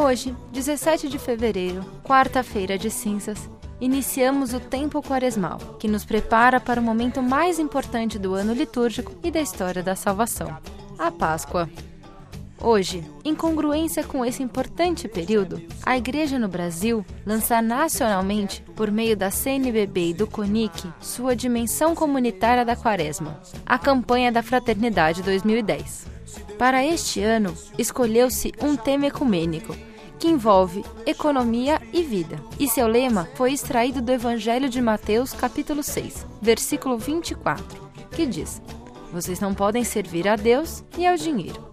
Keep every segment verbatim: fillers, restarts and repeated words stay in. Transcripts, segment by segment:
Hoje, dezessete de fevereiro, quarta-feira de cinzas, iniciamos o tempo quaresmal, que nos prepara para o momento mais importante do ano litúrgico e da história da salvação, a Páscoa. Hoje, em congruência com esse importante período, a Igreja no Brasil lança nacionalmente, por meio da C N B B e do CONIC, sua dimensão comunitária da Quaresma, a campanha da Fraternidade dois mil e dez. Para este ano, escolheu-se um tema ecumênico, que envolve economia e vida, e seu lema foi extraído do Evangelho de Mateus, capítulo seis, versículo vinte e quatro, que diz: "Vocês não podem servir a Deus e ao dinheiro."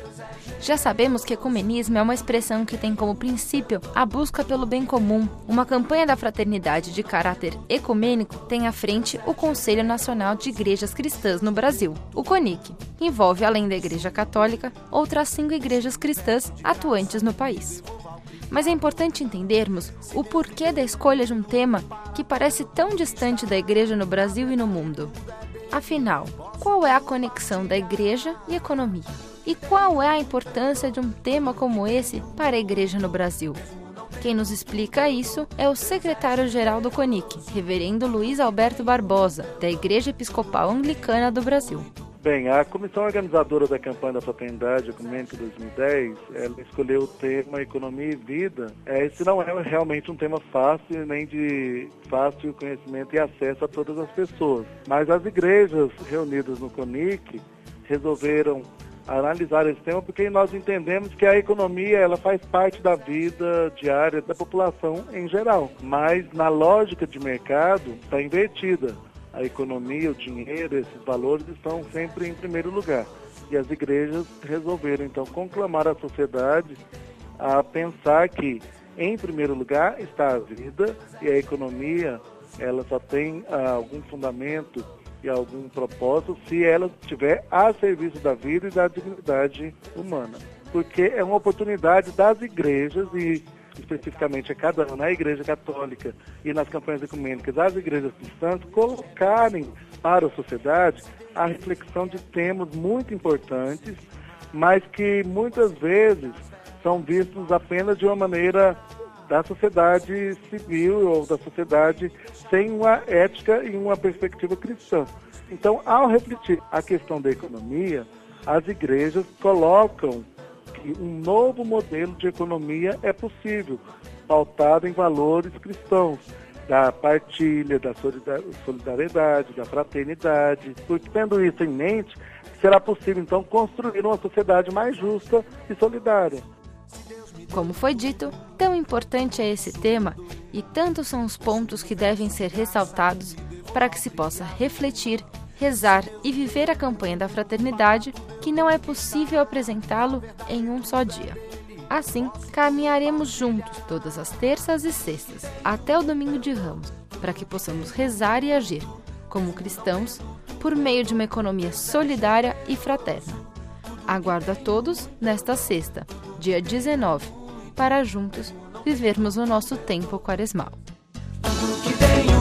Já sabemos que ecumenismo é uma expressão que tem como princípio a busca pelo bem comum. Uma campanha da fraternidade de caráter ecumênico tem à frente o Conselho Nacional de Igrejas Cristãs no Brasil, o CONIC, que envolve, além da Igreja Católica, outras cinco igrejas cristãs atuantes no país. Mas é importante entendermos o porquê da escolha de um tema que parece tão distante da Igreja no Brasil e no mundo. Afinal, qual é a conexão da Igreja e economia? E qual é a importância de um tema como esse para a Igreja no Brasil? Quem nos explica isso é o secretário-geral do CONIC, reverendo Luiz Alberto Barbosa, da Igreja Episcopal Anglicana do Brasil. Bem, a comissão organizadora da campanha da Fraternidade Ecumênica dois mil e dez, ela escolheu o tema Economia e Vida. Esse não é realmente um tema fácil, nem de fácil conhecimento e acesso a todas as pessoas. Mas as igrejas reunidas no CONIC resolveram analisar esse tema porque nós entendemos que a economia ela faz parte da vida diária da população em geral. Mas na lógica de mercado está invertida. A economia, o dinheiro, esses valores estão sempre em primeiro lugar. E as igrejas resolveram, então, conclamar a sociedade a pensar que, em primeiro lugar, está a vida e a economia, ela só tem ah, algum fundamento e algum propósito se ela estiver a serviço da vida e da dignidade humana. Porque é uma oportunidade das igrejas e especificamente a cada ano na Igreja Católica e nas campanhas ecumênicas, as igrejas cristãs colocarem para a sociedade a reflexão de temas muito importantes, mas que muitas vezes são vistos apenas de uma maneira da sociedade civil ou da sociedade sem uma ética e uma perspectiva cristã. Então, ao refletir a questão da economia, as igrejas colocam que um novo modelo de economia é possível, pautado em valores cristãos, da partilha, da solidariedade, da fraternidade. Porque, tendo isso em mente, será possível, então, construir uma sociedade mais justa e solidária. Como foi dito, tão importante é esse tema e tantos são os pontos que devem ser ressaltados para que se possa refletir, rezar e viver a campanha da fraternidade, que não é possível apresentá-lo em um só dia. Assim, caminharemos juntos todas as terças e sextas, até o domingo de Ramos, para que possamos rezar e agir, como cristãos, por meio de uma economia solidária e fraterna. Aguardo a todos nesta sexta, dia dezenove, para juntos vivermos o nosso tempo quaresmal. Tudo que tem